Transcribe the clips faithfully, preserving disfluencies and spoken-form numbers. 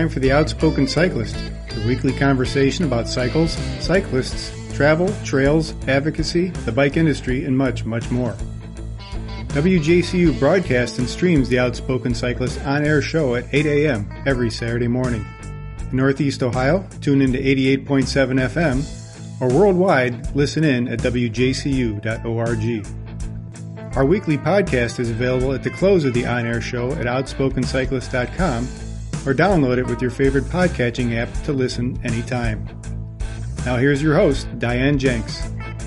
time for The Outspoken Cyclist, the weekly conversation about cycles, cyclists, travel, trails, advocacy, the bike industry, and much, much more. W J C U broadcasts and streams The Outspoken Cyclist on-air show at eight a.m. every Saturday morning. In Northeast Ohio, tune in to eighty-eight point seven F M, or worldwide, listen in at w j c u dot org. Our weekly podcast is available at the close of the on-air show at outspoken cyclist dot com, or download it with your favorite podcatching app to listen anytime. Now here's your host, Diane Jenks.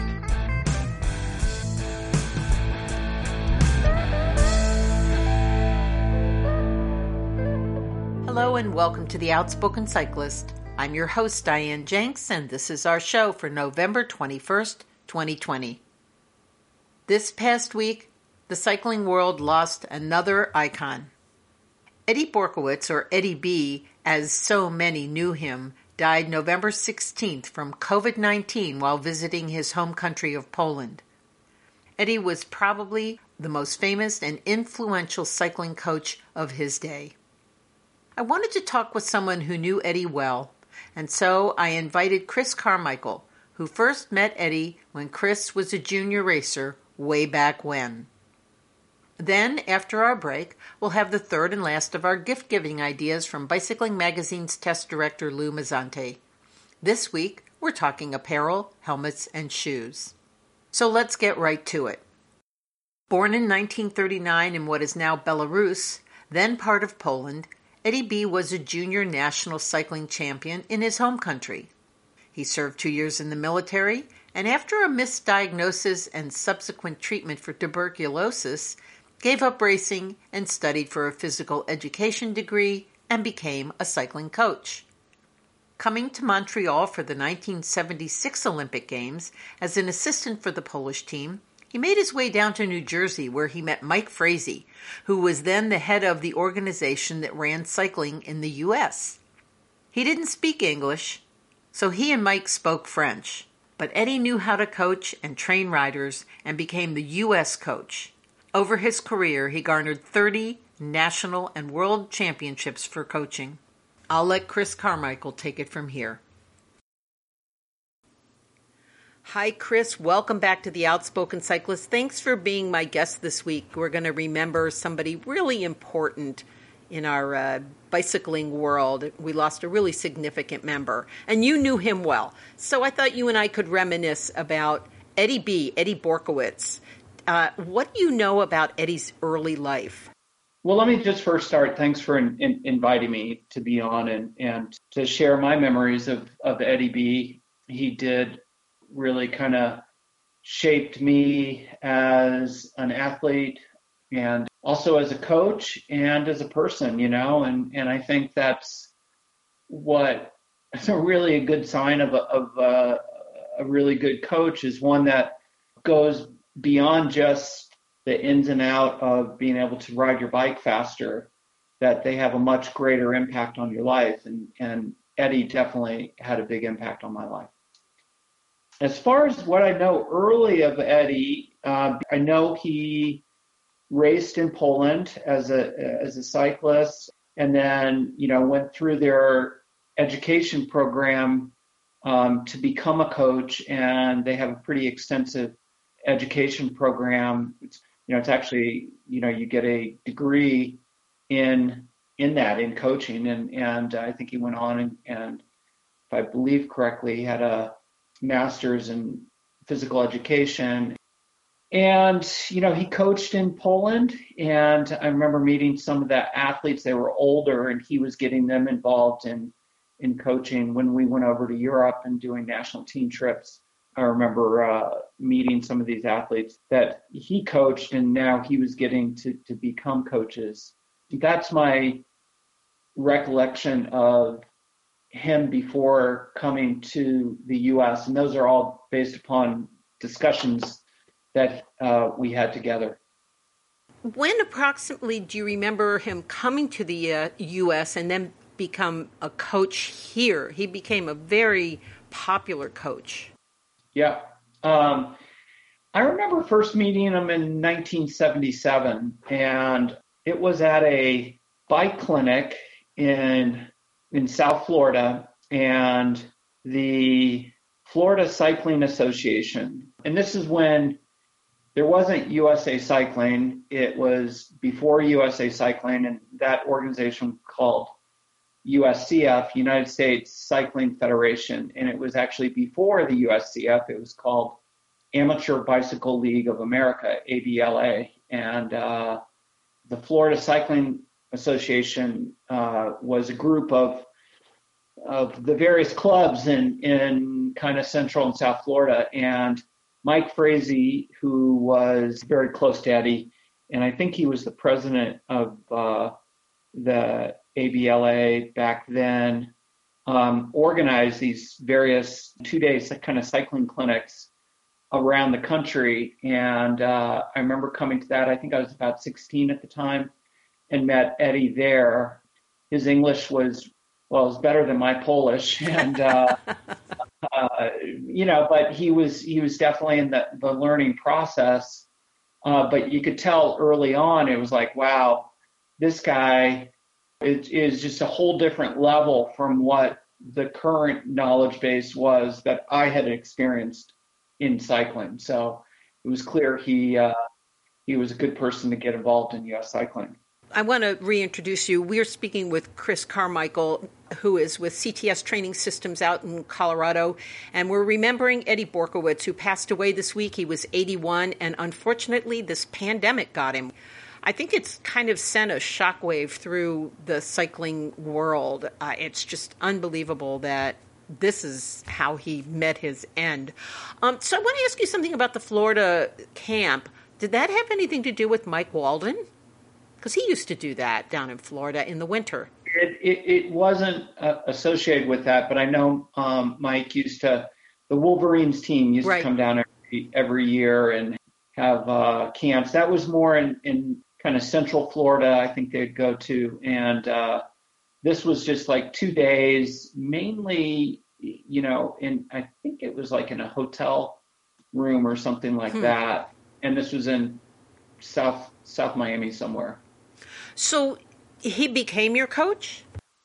Hello and welcome to The Outspoken Cyclist. I'm your host, Diane Jenks, and this is our show for November twenty-first, twenty twenty. This past week, the cycling world lost another icon. Eddie Borkowitz, or Eddie B, as so many knew him, died November sixteenth from covid nineteen while visiting his home country of Poland. Eddie was probably the most famous and influential cycling coach of his day. I wanted to talk with someone who knew Eddie well, and so I invited Chris Carmichael, who first met Eddie when Chris was a junior racer way back when. Then, after our break, we'll have the third and last of our gift-giving ideas from Bicycling Magazine's test director Lou Mazzante. This week, we're talking apparel, helmets, and shoes. So let's get right to it. Born in nineteen thirty-nine in what is now Belarus, then part of Poland, Eddie B was a junior national cycling champion in his home country. He served two years in the military, and after a misdiagnosis and subsequent treatment for tuberculosis, gave up racing and studied for a physical education degree and became a cycling coach. Coming to Montreal for the nineteen seventy-six Olympic Games as an assistant for the Polish team, he made his way down to New Jersey where he met Mike Frazee, who was then the head of the organization that ran cycling in the U S. He didn't speak English, so he and Mike spoke French. But Eddie knew how to coach and train riders and became the U S coach. Over his career, he garnered thirty national and world championships for coaching. I'll let Chris Carmichael take it from here. Hi, Chris. Welcome back to The Outspoken Cyclist. Thanks for being my guest this week. We're going to remember somebody really important in our uh, bicycling world. We lost a really significant member, and you knew him well. So I thought you and I could reminisce about Eddie B, Eddie Borkowitz. Uh, what do you know about Eddie's early life? Well, let me just first start. Thanks for in, in, inviting me to be on and, and to share my memories of, of Eddie B. He did really kind of shaped me as an athlete and also as a coach and as a person, you know, and, and I think that's what is a really a good sign of, a, of a, a really good coach is one that goes beyond just the ins and out of being able to ride your bike faster, that they have a much greater impact on your life. And, and Eddie definitely had a big impact on my life. As far as what I know early of Eddie, uh, I know he raced in Poland as a as a cyclist, and then you know went through their education program um, to become a coach. And they have a pretty extensive education program. It's, you know, it's actually you know you get a degree in in that in coaching, and and I think he went on and, and if I believe correctly, he had a master's in physical education. And, you know, he coached in Poland, and I remember meeting some of the athletes. They were older, and he was getting them involved in, in coaching when we went over to Europe and doing national team trips. I remember uh, meeting some of these athletes that he coached, and now he was getting to, to become coaches. That's my recollection of him before coming to the U S, and those are all based upon discussions that uh, we had together. When approximately do you remember him coming to the uh, U S and then become a coach here? He became a very popular coach. Yeah. Um, I remember first meeting him in nineteen seventy-seven, and it was at a bike clinic in in South Florida, and the Florida Cycling Association. And this is when there wasn't U S A Cycling. It was before U S A Cycling, and that organization called U S C F, United States Cycling Federation. And it was actually before the U S C F. It was called Amateur Bicycle League of America, A B L A. And uh, the Florida Cycling Association uh, was a group of of the various clubs in, in kind of Central and South Florida. And Mike Frazee, who was very close to Eddie, and I think he was the president of uh, the A B L A back then, um, organized these various two-day kind of cycling clinics around the country. And uh, I remember coming to that. I think I was about sixteen at the time, and met Eddie there. His English was, well, it was better than my Polish, and uh, uh, you know, but he was he was definitely in the, the learning process. Uh, but you could tell early on, it was like, wow, this guy is, is just a whole different level from what the current knowledge base was that I had experienced in cycling. So it was clear he uh, he was a good person to get involved in U S cycling. I want to reintroduce you. We're speaking with Chris Carmichael, who is with C T S Training Systems out in Colorado. And we're remembering Eddie Borkowitz, who passed away this week. He was eighty-one, and unfortunately, this pandemic got him. I think it's kind of sent a shockwave through the cycling world. Uh, it's just unbelievable that this is how he met his end. Um, so I want to ask you something about the Florida camp. Did that have anything to do with Mike Walden? Because he used to do that down in Florida in the winter. It, it, it wasn't uh, associated with that, but I know um, Mike used to, the Wolverines team used right. to come down every, every year and have uh, camps. That was more in, in kind of Central Florida, I think they'd go to. And uh, this was just like two days, mainly, you know, in, I think it was like in a hotel room or something like hmm. that. And this was in South South Miami somewhere. So he became your coach?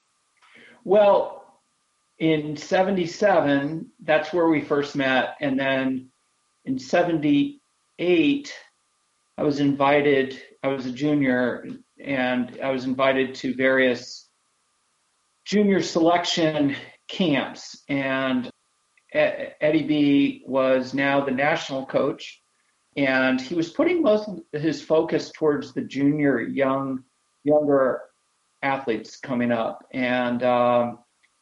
Well, in seventy-seven, that's where we first met. And then in seventy-eight, I was invited, I was a junior, and I was invited to various junior selection camps. And Eddie B was now the national coach. And he was putting most of his focus towards the junior, young, younger athletes coming up. And um,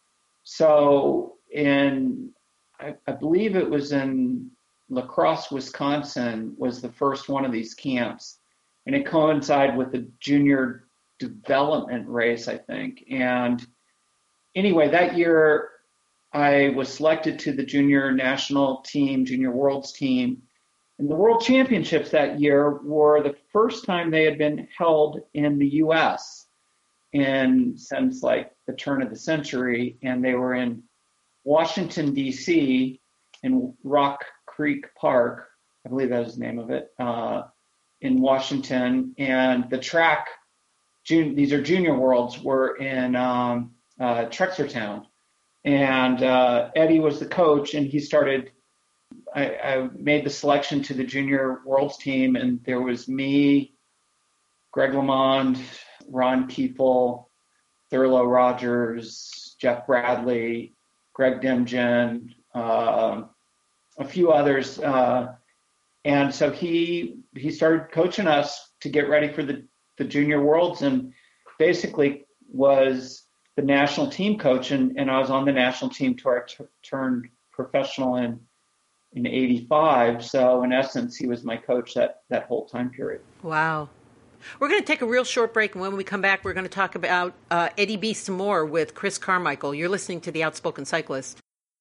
so in, I, I believe it was in La Crosse, Wisconsin, was the first one of these camps. And it coincided with the junior development race, I think. And anyway, that year I was selected to the junior national team, junior worlds team. And the World Championships that year were the first time they had been held in the U S in since like the turn of the century. And they were in Washington, D C, in Rock Creek Park, I believe that was the name of it, uh, in Washington. And the track, jun- these are junior worlds, were in um, uh, Trexlertown. And uh, Eddie was the coach, and he started I, I made the selection to the junior worlds team, and there was me, Greg LeMond, Ron Kiefel, Thurlow Rogers, Jeff Bradley, Greg Dimgen, uh, a few others. Uh, and so he he started coaching us to get ready for the, the junior worlds, and basically was the national team coach. And, and I was on the national team till I t- turned professional in in eighty-five. So in essence, he was my coach that, that whole time period. Wow. We're going to take a real short break. And when we come back, we're going to talk about uh, Eddie B some more with Chris Carmichael. You're listening to The Outspoken Cyclist.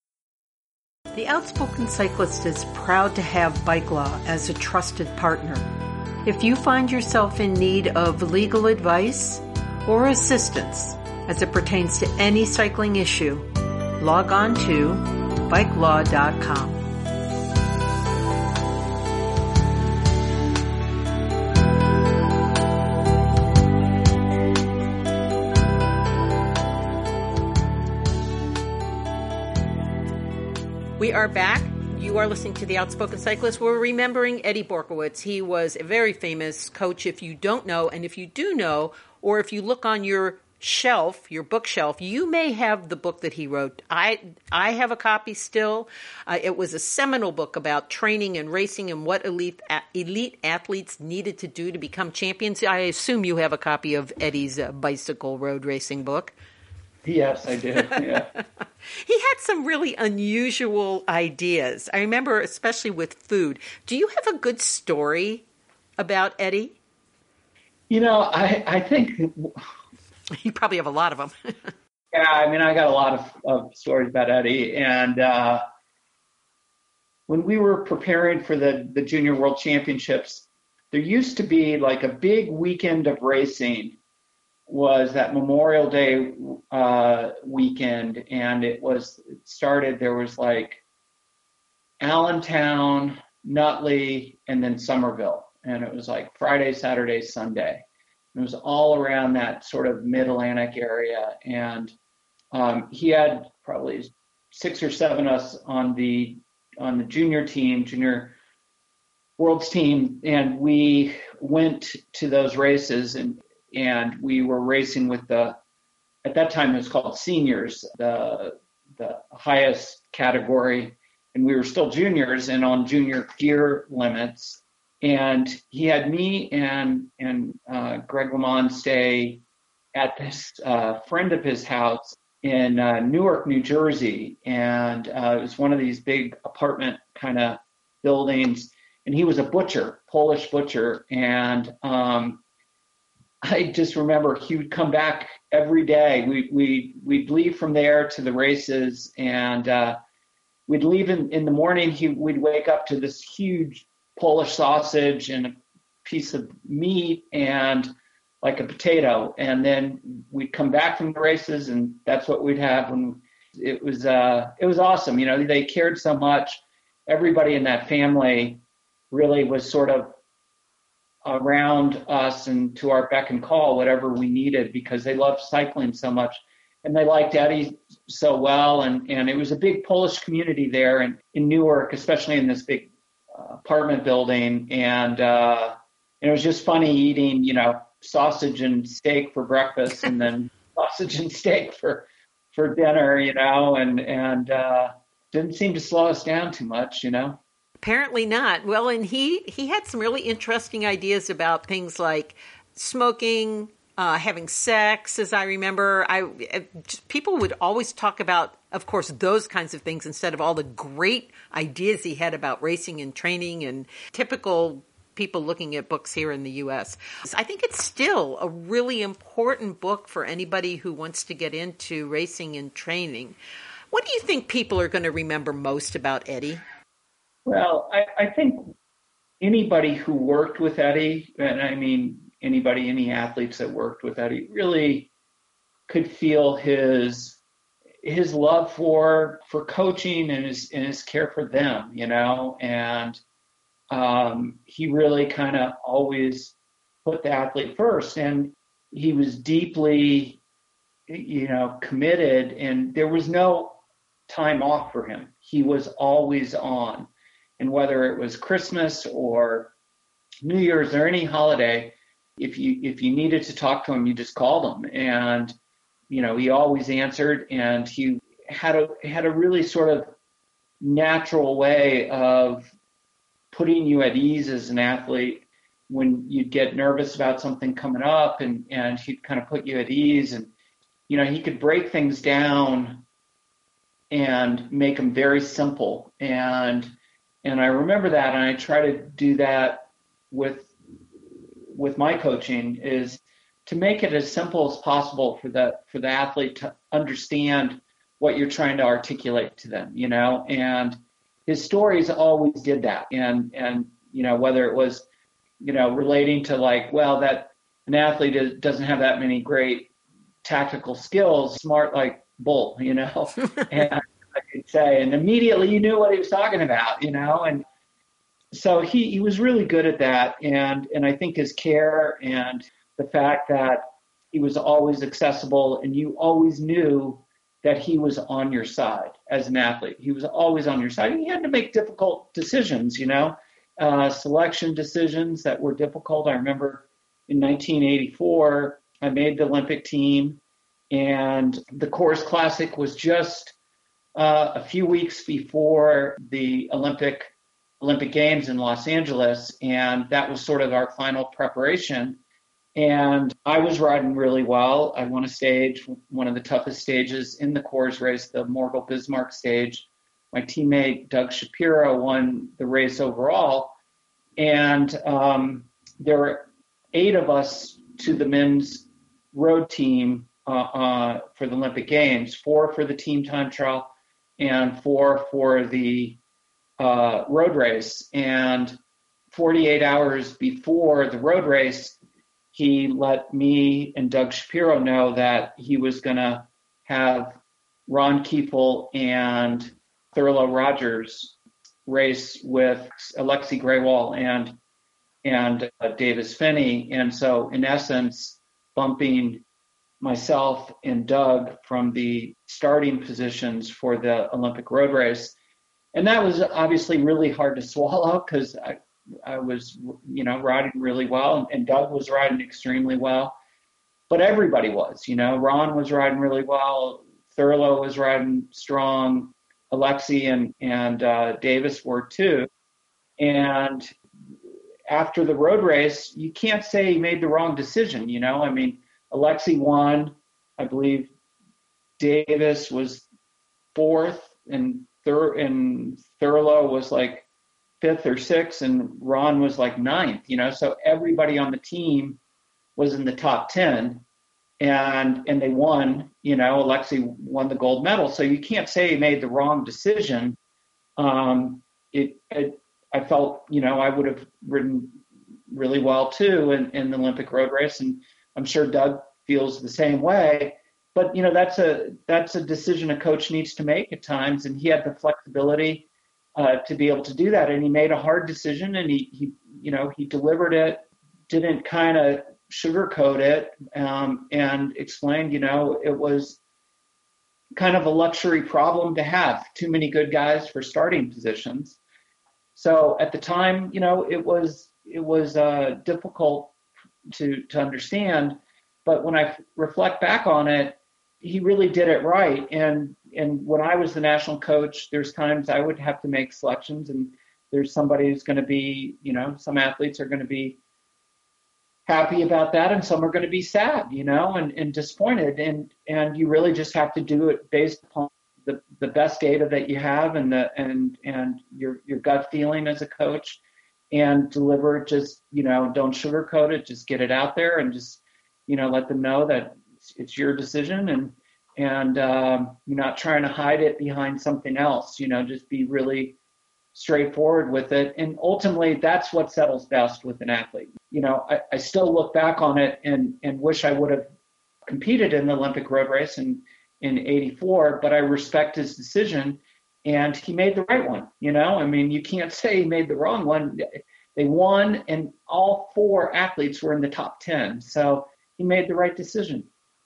The Outspoken Cyclist is proud to have Bike Law as a trusted partner. If you find yourself in need of legal advice or assistance as it pertains to any cycling issue, log on to bike law dot com. We are back. You are listening to The Outspoken Cyclist. We're remembering Eddie Berkowitz. He was a very famous coach, if you don't know. And if you do know, or if you look on your shelf, your bookshelf, you may have the book that he wrote. I I have a copy still. Uh, it was a seminal book about training and racing and what elite elite athletes needed to do to become champions. I assume you have a copy of Eddie's uh, bicycle road racing book. Yes, I do. Yeah. He had some really unusual ideas. I remember, especially with food. Do you have a good story about Eddie? You know, I, I think... You probably have a lot of them. Yeah, I mean, I got a lot of, of stories about Eddie. And uh, when we were preparing for the, the Junior World Championships, there used to be like a big weekend of racing. Was that Memorial Day uh, weekend, and it was it started, there was like Allentown, Nutley, and then Somerville. And it was like Friday, Saturday, Sunday. It was all around that sort of mid-Atlantic area. And um, he had probably six or seven of us on the on the junior team, junior world's team, and we went to those races, and and we were racing with the, at that time it was called seniors, the the highest category, and we were still juniors and on junior gear limits. And he had me and and uh, Greg LeMond stay at this uh, friend of his house in uh, Newark, New Jersey, and uh, it was one of these big apartment kind of buildings. And he was a butcher, Polish butcher, and um, I just remember he would come back every day. We we we'd leave from there to the races, and uh, we'd leave in, in the morning. He we'd wake up to this huge Polish sausage and a piece of meat and like a potato, and then we'd come back from the races, and that's what we'd have. When it was uh, it was awesome. You know, they cared so much. Everybody in that family really was sort of around us and to our beck and call, whatever we needed, because they loved cycling so much, and they liked Eddie so well. And, and it was a big Polish community there in, in Newark, especially in this big uh, apartment building. And, uh, and it was just funny eating, you know, sausage and steak for breakfast and then sausage and steak for, for dinner, you know, and, and, uh, didn't seem to slow us down too much, you know. Apparently not. Well, and he, he had some really interesting ideas about things like smoking, uh, having sex, as I remember. I just, people would always talk about, of course, those kinds of things instead of all the great ideas he had about racing and training and typical people looking at books here in the U S. I think it's still a really important book for anybody who wants to get into racing and training. What do you think people are going to remember most about Eddie? Well, I, I think anybody who worked with Eddie, and I mean anybody, any athletes that worked with Eddie, really could feel his his love for for coaching and his and his care for them, you know. And um, he really kind of always put the athlete first, and he was deeply, you know, committed, and there was no time off for him. He was always on. And whether it was Christmas or New Year's or any holiday, if you if you needed to talk to him, you just called him. And, you know, he always answered, and he had a had a really sort of natural way of putting you at ease as an athlete when you'd get nervous about something coming up, and, and he'd kind of put you at ease. And, you know, he could break things down and make them very simple. And And I remember that, and I try to do that with with my coaching, is to make it as simple as possible for the for the athlete to understand what you're trying to articulate to them, you know. And his stories always did that. And and you know, whether it was, you know, relating to like, well, that an athlete is, doesn't have that many great tactical skills, smart like bull, you know. And I could say, and immediately you knew what he was talking about, you know. And so he, he was really good at that. And, and I think his care and the fact that he was always accessible and you always knew that he was on your side as an athlete. He was always on your side. And you had to make difficult decisions, you know, uh, selection decisions that were difficult. I remember in nineteen eighty-four, I made the Olympic team, and the Coors Classic was just uh, a few weeks before the Olympic Olympic Games in Los Angeles, and that was sort of our final preparation. And I was riding really well. I won a stage, one of the toughest stages in the Coors race, the Morgul Bismarck stage. My teammate Doug Shapiro won the race overall. And um, there were eight of us to the men's road team uh, uh, for the Olympic Games, four for the team time trial and four for the uh, road race. And forty-eight hours before the road race, he let me and Doug Shapiro know that he was going to have Ron Kiefel and Thurlow Rogers race with Alexei Greywall and and uh, Davis Phinney. And so, in essence, bumping myself and Doug from the starting positions for the Olympic road race. And that was obviously really hard to swallow because I, I was, you know, riding really well, and, and Doug was riding extremely well. But everybody was, you know, Ron was riding really well. Thurlow was riding strong. Alexei and, and uh, Davis were too. And after the road race, you can't say he made the wrong decision, you know. I mean, Alexei won. I believe Davis was fourth, and Thur and Thurlow was like fifth or sixth, and Ron was like ninth, you know. So everybody on the team was in the top ten, and and they won, you know. Alexei won the gold medal. So you can't say he made the wrong decision. Um, it, it I felt, you know, I would have ridden really well too in, in the Olympic road race, and I'm sure Doug feels the same way. But you know, that's a that's a decision a coach needs to make at times, and he had the flexibility uh, to be able to do that. And he made a hard decision, and he he you know he delivered it, didn't kind of sugarcoat it, um, and explained, you know, it was kind of a luxury problem to have too many good guys for starting positions. So at the time, you know, it was it was uh, difficult to to understand. But when I reflect back on it, he really did it right. And and when I was the national coach, there's times I would have to make selections, and there's somebody who's going to be, you know, some athletes are going to be happy about that, and some are going to be sad, you know, and, and disappointed. And and you really just have to do it based upon the, the best data that you have, and the and and your your gut feeling as a coach, and deliver it. Just, you know, don't sugarcoat it. Just get it out there, and just, you know, let them know that it's, it's your decision, and and um, you're not trying to hide it behind something else. You know, just be really straightforward with it. And ultimately, that's what settles best with an athlete. You know, I, I still look back on it and and wish I would have competed in the Olympic road race in in eighty-four, but I respect his decision, and he made the right one. You know, I mean, you can't say he made the wrong one. They won, and all four athletes were in the top ten. So he made the right decision.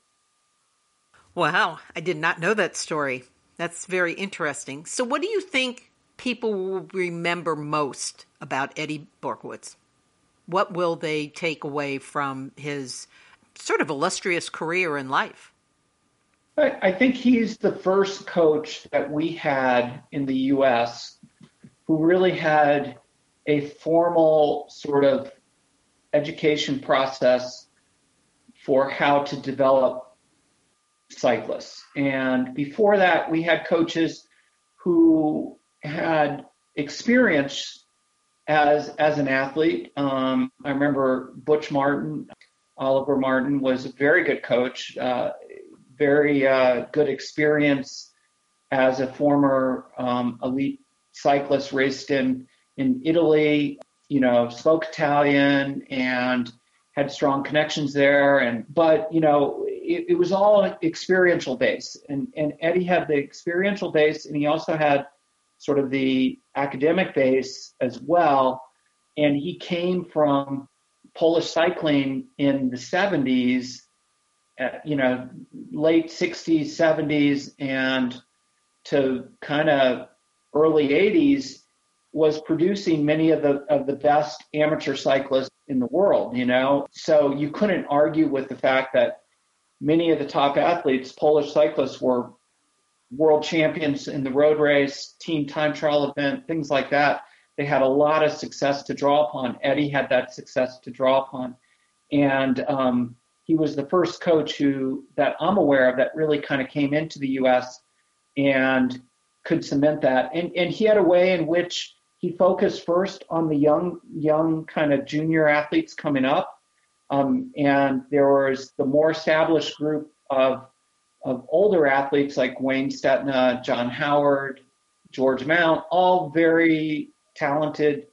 Wow, I did not know that story. That's very interesting. So what do you think people will remember most about Eddie Berkowitz? What will they take away from his sort of illustrious career in life? I, I think he's the first coach that we had in the U S who really had a formal sort of education process for how to develop cyclists. And before that, we had coaches who had experience as as an athlete. Um, I remember Butch Martin, Oliver Martin was a very good coach, uh, very uh, good experience as a former um, elite cyclist, raced in, in Italy, you know, spoke Italian and had strong connections there. And but, you know, it, it was all experiential base. And, and Eddie had the experiential base, and he also had sort of the academic base as well. And he came from Polish cycling in the seventies uh, you know, late sixties, seventies, and to kind of early eighties was producing many of the of the best amateur cyclists in the world, you know. So you couldn't argue with the fact that many of the top athletes, Polish cyclists, were world champions in the road race, team time trial event, things like that. They had a lot of success to draw upon. Eddie had that success to draw upon. And um, he was the first coach who, that I'm aware of, that really kind of came into the U S and could cement that. And, and he had a way in which he focused first on the young, young kind of junior athletes coming up. Um, and there was the more established group of, of older athletes like Wayne Stetna, John Howard, George Mount, all very talented,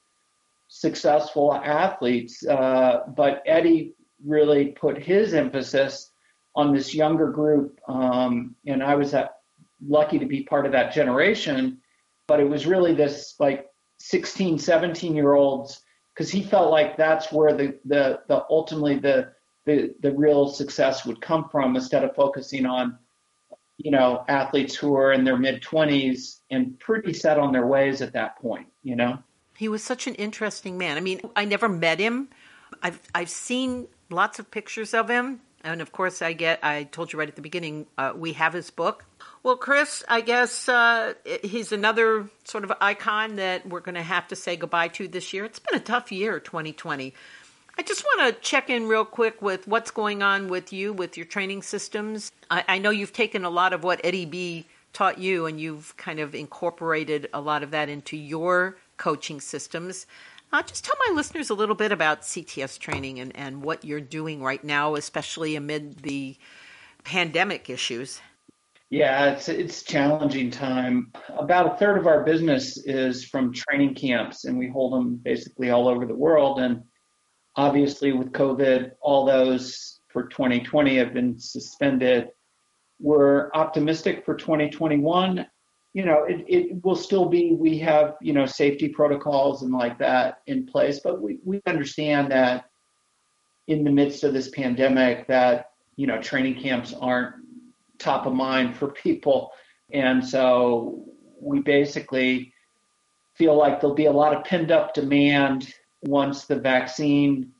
successful athletes. Uh, but Eddie really put his emphasis on this younger group. Um, and I was at, lucky to be part of that generation, but it was really this like sixteen, seventeen year olds, because he felt like that's where the, the, the ultimately the, the, the real success would come from, instead of focusing on, you know, athletes who are in their mid twenties and pretty set on their ways at that point, you know? He was such an interesting man. I mean, I never met him. I've, I've seen lots of pictures of him. And of course I get, I told you right at the beginning, uh, we have his book. Well, Chris, I guess uh, he's another sort of icon that we're going to have to say goodbye to this year. It's been a tough year, twenty twenty. I just want to check in real quick with what's going on with you, with your training systems. I, I know you've taken a lot of what Eddie B taught you, and you've kind of incorporated a lot of that into your coaching systems. Uh, just tell my listeners a little bit about C T S training and, and what you're doing right now, especially amid the pandemic issues. Yeah, it's it's a challenging time. About a third of our business is from training camps, and we hold them basically all over the world. And obviously with COVID, all those for twenty twenty have been suspended. We're optimistic for twenty twenty-one. You know, it, it will still be, we have, you know, safety protocols and like that in place, but we, we understand that in the midst of this pandemic that, you know, training camps aren't top of mind for people. And so we basically feel like there'll be a lot of pinned up demand once the vaccine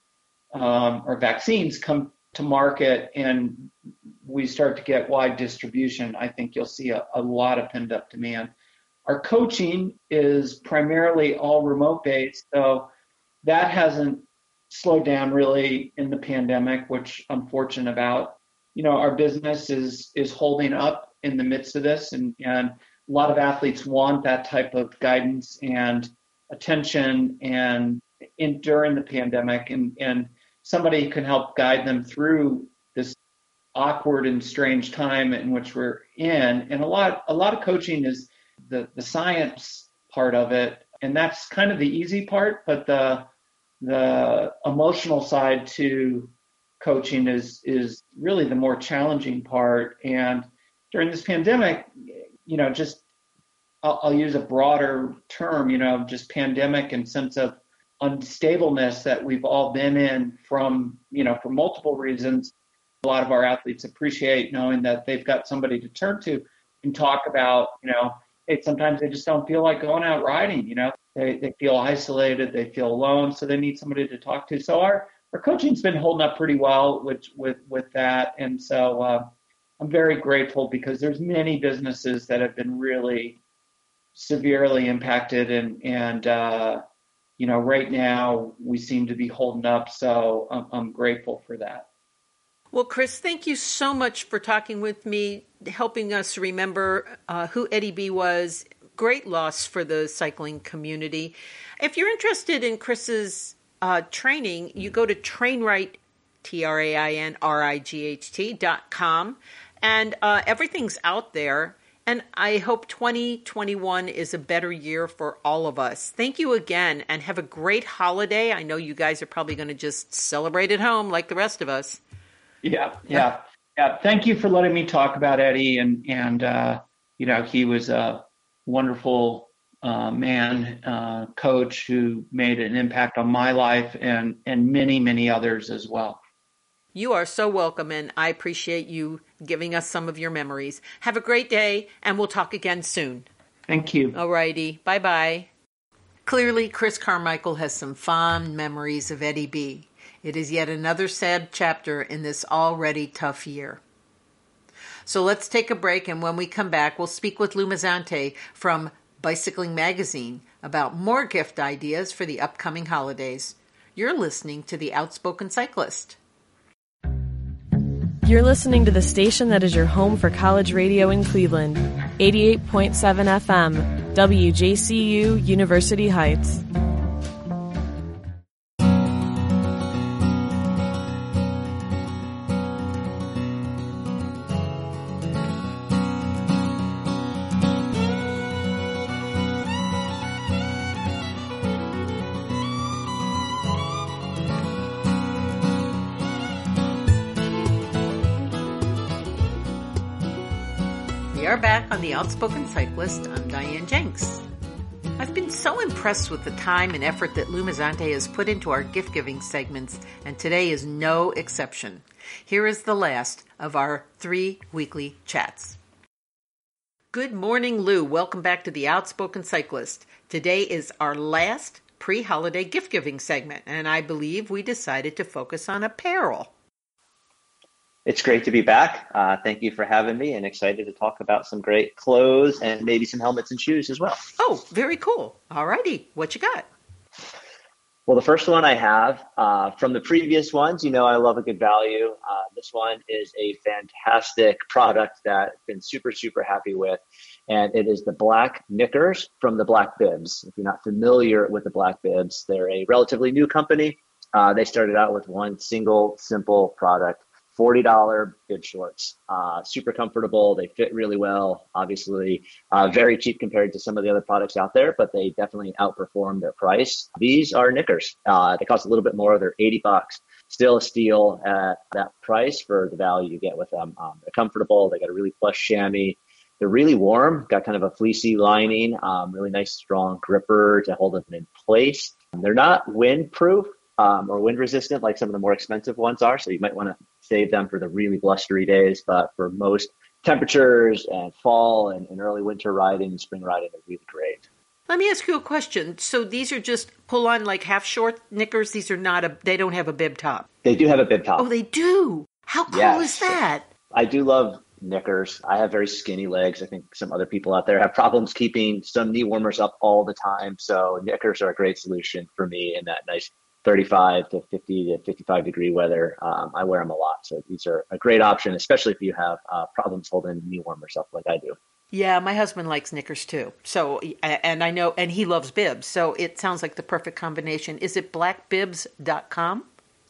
um, or vaccines come to market and we start to get wide distribution. I think you'll see a, a lot of pinned up demand. Our coaching is primarily all remote based, so that hasn't slowed down really in the pandemic, which I'm fortunate about. You know, our business is is holding up in the midst of this, and, and a lot of athletes want that type of guidance and attention and in during the pandemic, and, and somebody can help guide them through this awkward and strange time in which we're in. And a lot a lot of coaching is the, the science part of it, and that's kind of the easy part, but the the emotional side to coaching is is really the more challenging part. And during this pandemic, you know, just I'll, I'll use a broader term, you know, just pandemic and sense of unstableness that we've all been in from, you know, for multiple reasons. A lot of our athletes appreciate knowing that they've got somebody to turn to and talk about, you know, hey, sometimes they just don't feel like going out riding, you know, they, they feel isolated, they feel alone, so they need somebody to talk to. So our Our coaching's been holding up pretty well with with, with that, and so uh, I'm very grateful because there's many businesses that have been really severely impacted, and and uh, you know, right now we seem to be holding up. So I'm, I'm grateful for that. Well, Chris, thank you so much for talking with me, helping us remember uh, who Eddie B was. Great loss for the cycling community. If you're interested in Chris's Uh, training, you go to Trainright, T R A I N R I G H T dot com, and uh, everything's out there. And I hope twenty twenty-one is a better year for all of us. Thank you again, and have a great holiday. I know you guys are probably going to just celebrate at home like the rest of us. Yeah, yeah, yeah. Thank you for letting me talk about Eddie, and and uh, you know, he was a wonderful Uh, man, uh, coach who made an impact on my life and, and many, many others as well. You are so welcome, and I appreciate you giving us some of your memories. Have a great day, and we'll talk again soon. Thank you. All righty. Bye-bye. Clearly, Chris Carmichael has some fond memories of Eddie B. It is yet another sad chapter in this already tough year. So let's take a break, and when we come back, we'll speak with Lou Mazzante from Bicycling Magazine about more gift ideas for the upcoming holidays. You're listening to The Outspoken Cyclist. You're listening to the station that is your home for college radio in Cleveland, eighty-eight point seven F M, W J C U, University Heights. We are back on The Outspoken Cyclist. I'm Diane Jenks. I've been so impressed with the time and effort that Lou Mazzante has put into our gift-giving segments, and today is no exception. Here is the last of our three weekly chats. Good morning, Lou. Welcome back to The Outspoken Cyclist. Today is our last pre-holiday gift-giving segment, and I believe we decided to focus on apparel. It's great to be back. Uh, thank you for having me, and excited to talk about some great clothes and maybe some helmets and shoes as well. Oh, very cool. All righty. What you got? Well, the first one I have uh, from the previous ones, you know, I love a good value. Uh, this one is a fantastic product that I've been super, super happy with. And it is the Black Knickers from the Black Bibs. If you're not familiar with the Black Bibs, they're a relatively new company. Uh, they started out with one single, simple product. forty dollars bib shorts, uh, super comfortable. They fit really well, obviously uh, very cheap compared to some of the other products out there, but they definitely outperform their price. These are knickers. Uh, they cost a little bit more. They're eighty bucks, still a steal at that price for the value you get with them. Um, they're comfortable. They got a really plush chamois. They're really warm, got kind of a fleecy lining, um, really nice strong gripper to hold them in place. They're not windproof. Um, or wind resistant like some of the more expensive ones are. So you might want to save them for the really blustery days. But for most temperatures and fall and, and early winter riding and spring riding, they're really great. Let me ask you a question. So these are just pull on like half short knickers. These are not a, they don't have a bib top. They do have a bib top. Oh, they do. How cool Yes. is that? I do love knickers. I have very skinny legs. I think some other people out there have problems keeping some knee warmers up all the time. So knickers are a great solution for me in that nice thirty-five to fifty to fifty-five degree weather. Um, I wear them a lot. So these are a great option, especially if you have uh, problems holding knee warmers up like I do. Yeah, my husband likes knickers too. So, and I know, and he loves bibs. So it sounds like the perfect combination. Is it black bibs dot com?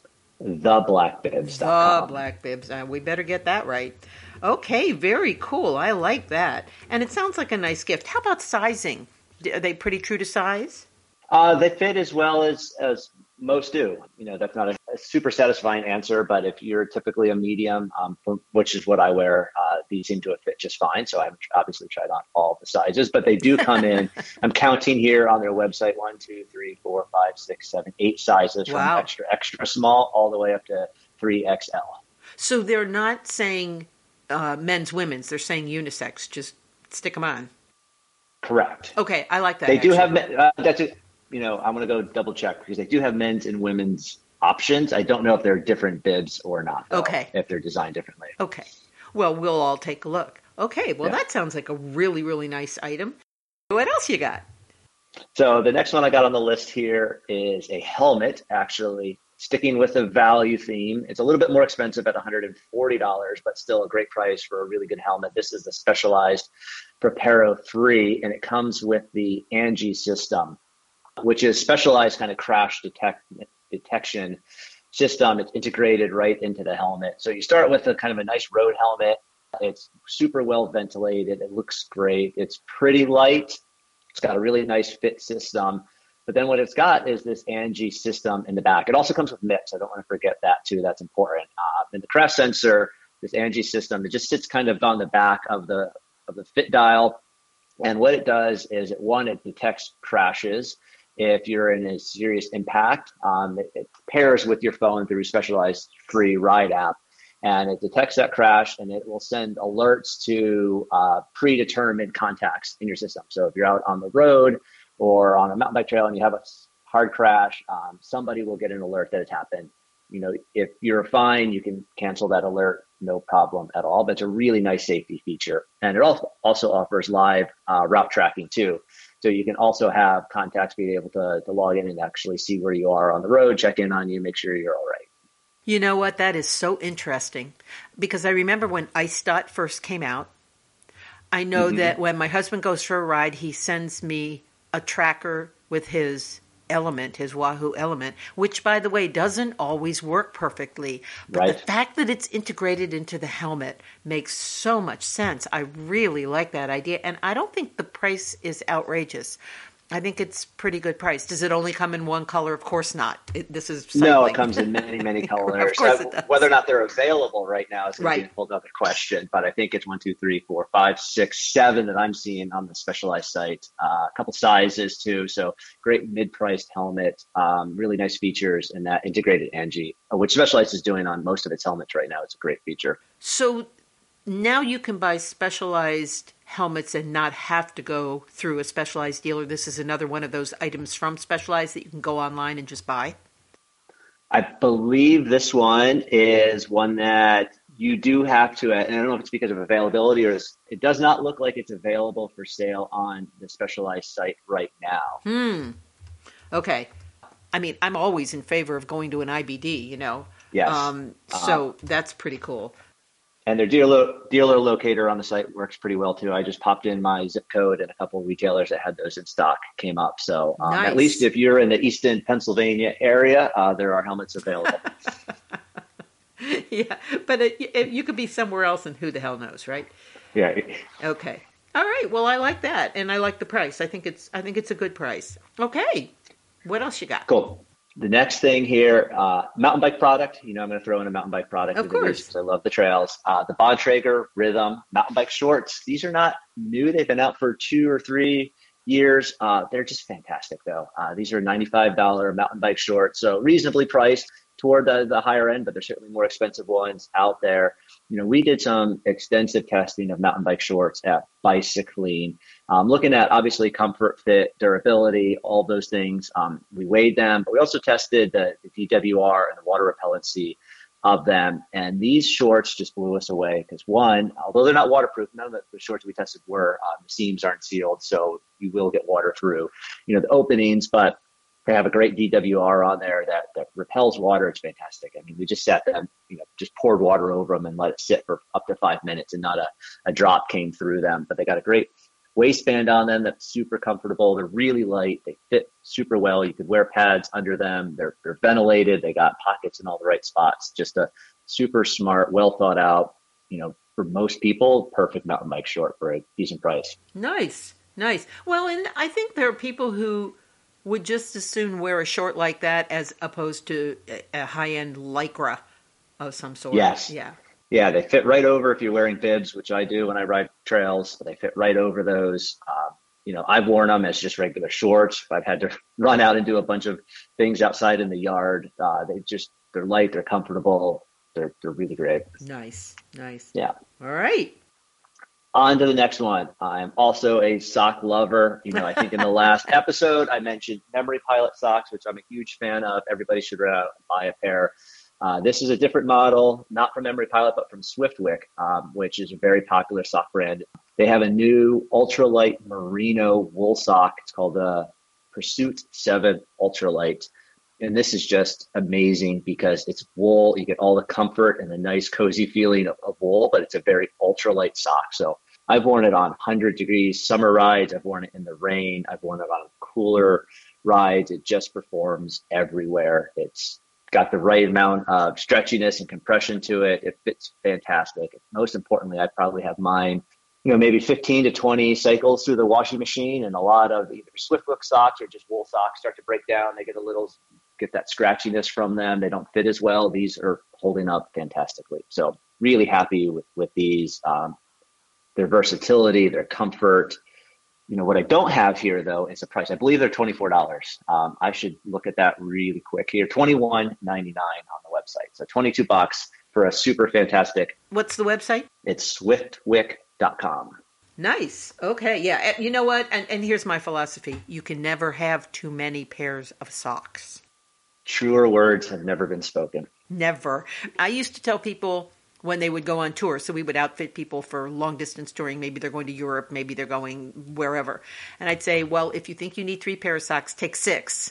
the black bibs dot com. The Black Bibs. Uh, we better get that right. Okay, very cool. I like that. And it sounds like a nice gift. How about sizing? Are they pretty true to size? Uh, they fit as well as, as most do. You know, that's not a, a super satisfying answer, but if you're typically a medium, um, for, which is what I wear, uh, these seem to have fit just fine. So I haven't obviously tried on all the sizes, but they do come in. I'm counting here on their website, one, two, three, four, five, six, seven, eight sizes Wow. from extra, extra small all the way up to three X L. So they're not saying uh, men's, women's. They're saying unisex. Just stick them on. Correct. Okay, I like that. They do actually. have, uh, that's it. You know, I'm going to go double check because they do have men's and women's options. I don't know if they're different bibs or not. Though, Okay. If they're designed differently. Okay. Well, we'll all take a look. Okay. Well, Yeah. that sounds like a really, really nice item. What else you got? So the next one I got on the list here is a helmet, actually sticking with the value theme. It's a little bit more expensive at one hundred forty dollars, but still a great price for a really good helmet. This is the Specialized Preparo three, and it comes with the Angie system, which is specialized kind of crash detect, detection system. It's integrated right into the helmet. So you start with a kind of a nice road helmet. It's super well ventilated. It looks great. It's pretty light. It's got a really nice fit system. But then what it's got is this Angie system in the back. It also comes with M I P S. I don't want to forget that too. That's important. Uh, and the crash sensor, this Angie system, it just sits kind of on the back of the of the fit dial. And what it does is, it one, it detects crashes. if you're in a serious impact. Um, it, it pairs with your phone through Specialized free ride app, and it detects that crash, and it will send alerts to uh, predetermined contacts in your system. So if you're out on the road or on a mountain bike trail and you have a hard crash, um, somebody will get an alert that it's happened. You know, if you're fine, you can cancel that alert, no problem at all. But it's a really nice safety feature. And it also also offers live uh, route tracking too. So you can also have contacts be able to, to log in and actually see where you are on the road, check in on you, make sure you're all right. You know what? That is so interesting, because I remember when iStot first came out, I know mm-hmm. that when my husband goes for a ride, he sends me a tracker with his Element, his Wahoo Element, which, by the way, doesn't always work perfectly. But right. the fact that it's integrated into the helmet makes so much sense. I really like that idea. And I don't think the price is outrageous. I think it's pretty good price. Does it only come in one color? Of course not. It, this is cycling. No, it comes in many, many colors. Of course it does. Whether or not they're available right now is right. a whole other question. But I think it's one, two, three, four, five, six, seven that I'm seeing on the Specialized site. Uh, a couple sizes too. So great mid-priced helmet. Um, really nice features, and that integrated Angie, which Specialized is doing on most of its helmets right now. It's a great feature. So now you can buy Specialized helmets and not have to go through a Specialized dealer. This is another one of those items from Specialized that you can go online and just buy. I believe this one is one that you do have to, and I don't know if it's because of availability or it does not look like it's available for sale on the Specialized site right now. Hmm. Okay. I mean, I'm always in favor of going to an I B D, you know. Yes. Um, uh-huh. So that's pretty cool. And their dealer dealer locator on the site works pretty well too. I just popped in my zip code, and a couple of retailers that had those in stock came up. So um, nice. At least if you're in the Easton, Pennsylvania area, uh, there are helmets available. Yeah, but it, it, you could be somewhere else, and who the hell knows, right? Yeah. Okay. All right. Well, I like that, and I like the price. I think it's I think it's a good price. Okay. What else you got? Cool. The next thing here, uh, mountain bike product. You know, I'm going to throw in a mountain bike product. Of course. Because I love the trails. Uh, the Bontrager Rhythm mountain bike shorts. These are not new. They've been out for two or three years. Uh, they're just fantastic, though. Uh, these are ninety-five dollars mountain bike shorts, so reasonably priced toward the, the higher end, but there's certainly more expensive ones out there. You know, we did some extensive testing of mountain bike shorts at Bicycling, um, looking at obviously comfort, fit, durability, all those things. Um, we weighed them, but we also tested the, the D W R and the water repellency of them. And these shorts just blew us away because, one, although they're not waterproof, none of the, the shorts we tested were. Um, the seams aren't sealed, so you will get water through, you know, the openings, but they have a great D W R on there that, that repels water. It's fantastic. I mean, we just sat them, you know, just poured water over them and let it sit for up to five minutes and not a, a drop came through them. But they got a great waistband on them that's super comfortable. They're really light. They fit super well. You could wear pads under them. They're, they're ventilated. They got pockets in all the right spots. Just a super smart, well thought out, you know, for most people, perfect mountain bike short for a decent price. Nice, nice. Well, and I think there are people who would just as soon wear a short like that as opposed to a high-end Lycra of some sort. Yes. Yeah. Yeah, they fit right over if you're wearing bibs, which I do when I ride trails. They fit right over those. Uh, you know, I've worn them as just regular shorts. If I've had to run out and do a bunch of things outside in the yard, uh, they just, they're light, they're comfortable, they're they're really great. Nice, nice. Yeah. All right. On to the next one. I'm also a sock lover. You know, I think in the last episode, I mentioned Memory Pilot socks, which I'm a huge fan of. Everybody should run out and buy a pair. Uh, this is a different model, not from Memory Pilot, but from Swiftwick, um, which is a very popular sock brand. They have a new ultralight merino wool sock. It's called the Pursuit seven Ultralight. And this is just amazing because it's wool. You get all the comfort and the nice cozy feeling of, of wool, but it's a very ultralight sock. So I've worn it on one hundred degrees summer rides. I've worn it in the rain. I've worn it on cooler rides. It just performs everywhere. It's got the right amount of stretchiness and compression to it. It fits fantastic. Most importantly, I probably have mine, you know, maybe fifteen to twenty cycles through the washing machine, and a lot of either Swiftwick socks or just wool socks start to break down. They get a little, get that scratchiness from them. They don't fit as well. These are holding up fantastically. So really happy with, with these. Um, their versatility, their comfort, You know, what I don't have here, though, is a price. I believe they're twenty-four dollars. Um, I should look at that really quick here. twenty-one ninety-nine on the website. So twenty-two bucks for a super fantastic. What's the website? It's swift wick dot com. Nice. Okay. Yeah. You know what? And, and here's my philosophy. You can never have too many pairs of socks. Truer words have never been spoken. Never. I used to tell people when they would go on tour, so we would outfit people for long distance touring. Maybe they're going to Europe, maybe they're going wherever. And I'd say, well, if you think you need three pairs of socks, take six.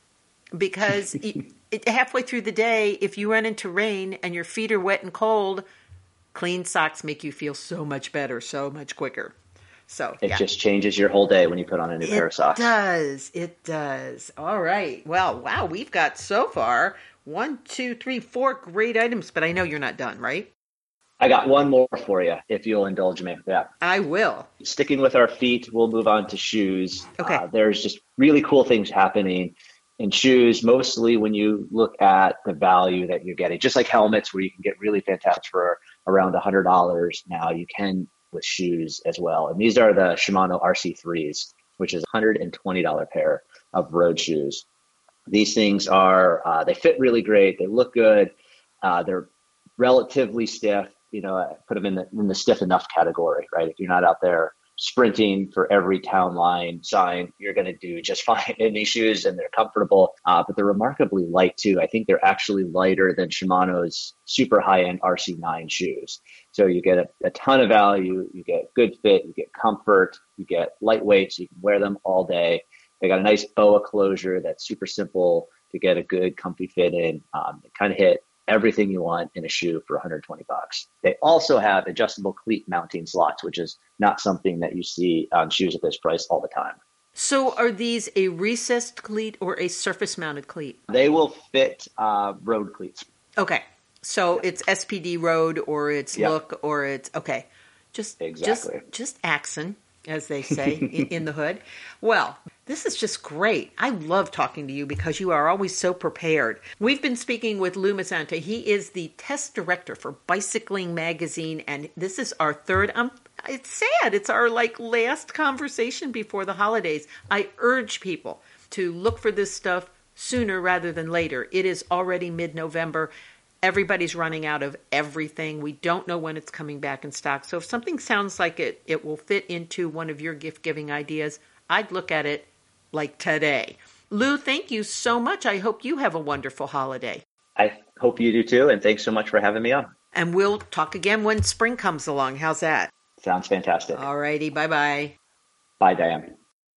Because it, halfway through the day, if you run into rain and your feet are wet and cold, clean socks make you feel so much better, so much quicker. So It yeah. just changes your whole day when you put on a new it pair of socks. It does. It does. All right. Well, wow, we've got so far one, two, three, four great items, but I know you're not done, right? I got one more for you, if you'll indulge me with that. I will. Sticking with our feet, we'll move on to shoes. Okay. Uh, there's just really cool things happening in shoes, mostly when you look at the value that you're getting. Just like helmets, where you can get really fantastic for around one hundred dollars, now you can with shoes as well. And these are the Shimano R C threes, which is a one hundred twenty dollars pair of road shoes. These things are, uh, they fit really great. They look good. Uh, they're relatively stiff. You know, I put them in the, in the stiff enough category, right? If you're not out there sprinting for every town line sign, you're going to do just fine in these shoes, and they're comfortable, uh, but they're remarkably light too. I think they're actually lighter than Shimano's super high-end R C nine shoes. So you get a, a ton of value, you get good fit, you get comfort, you get lightweight, so you can wear them all day. They got a nice boa closure that's super simple to get a good comfy fit in. Um, they kind of hit everything you want in a shoe for one hundred twenty bucks. They also have adjustable cleat mounting slots, which is not something that you see on shoes at this price all the time. So are these a recessed cleat or a surface mounted cleat? They will fit uh, road cleats. Okay. So yeah. It's S P D road, or it's yep. look, or it's okay. Just exactly. just just axing, as they say in, in the hood. Well, this is just great. I love talking to you because you are always so prepared. We've been speaking with Lou Mazzante. He is the test director for Bicycling Magazine, and this is our third. Um, it's sad. It's our like last conversation before the holidays. I urge people to look for this stuff sooner rather than later. It is already mid-November. Everybody's running out of everything. We don't know when it's coming back in stock. So if something sounds like it, it will fit into one of your gift-giving ideas, I'd look at it like today. Lou, thank you so much. I hope you have a wonderful holiday. I hope you do too, and thanks so much for having me on. And we'll talk again when spring comes along. How's that? Sounds fantastic. All righty. Bye-bye. Bye, Diane.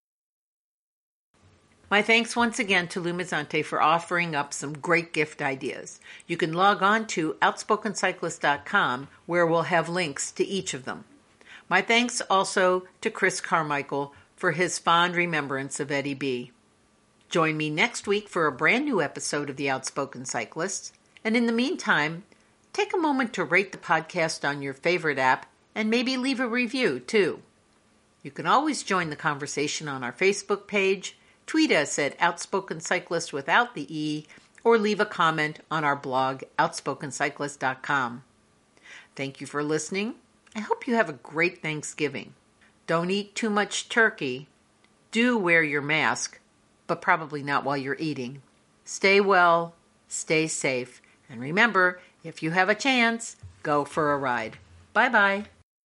My thanks once again to Lou Mazzante for offering up some great gift ideas. You can log on to outspoken cyclist dot com, where we'll have links to each of them. My thanks also to Chris Carmichael for his fond remembrance of Eddie B. Join me next week for a brand new episode of The Outspoken Cyclist. And in the meantime, take a moment to rate the podcast on your favorite app and maybe leave a review too. You can always join the conversation on our Facebook page, tweet us at Outspoken Cyclist without the E, or leave a comment on our blog, outspoken cyclist dot com. Thank you for listening. I hope you have a great Thanksgiving. Don't eat too much turkey. Do wear your mask, but probably not while you're eating. Stay well, stay safe, and remember, if you have a chance, go for a ride. Bye-bye.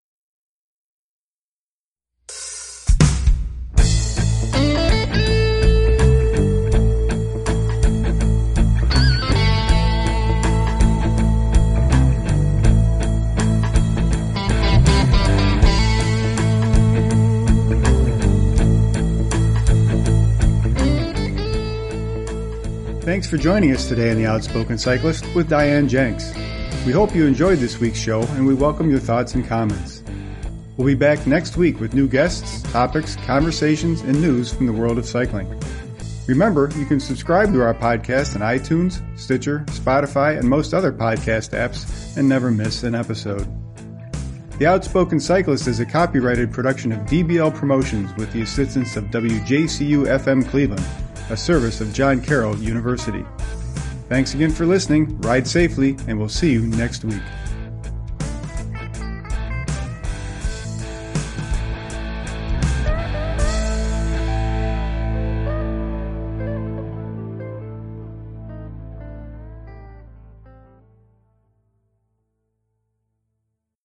Thanks for joining us today on The Outspoken Cyclist with Diane Jenks. We hope you enjoyed this week's show, and we welcome your thoughts and comments. We'll be back next week with new guests, topics, conversations, and news from the world of cycling. Remember, you can subscribe to our podcast on iTunes, Stitcher, Spotify, and most other podcast apps and never miss an episode. The Outspoken Cyclist is a copyrighted production of D B L Promotions with the assistance of W J C U F M Cleveland, a service of John Carroll University. Thanks again for listening, ride safely, and we'll see you next week.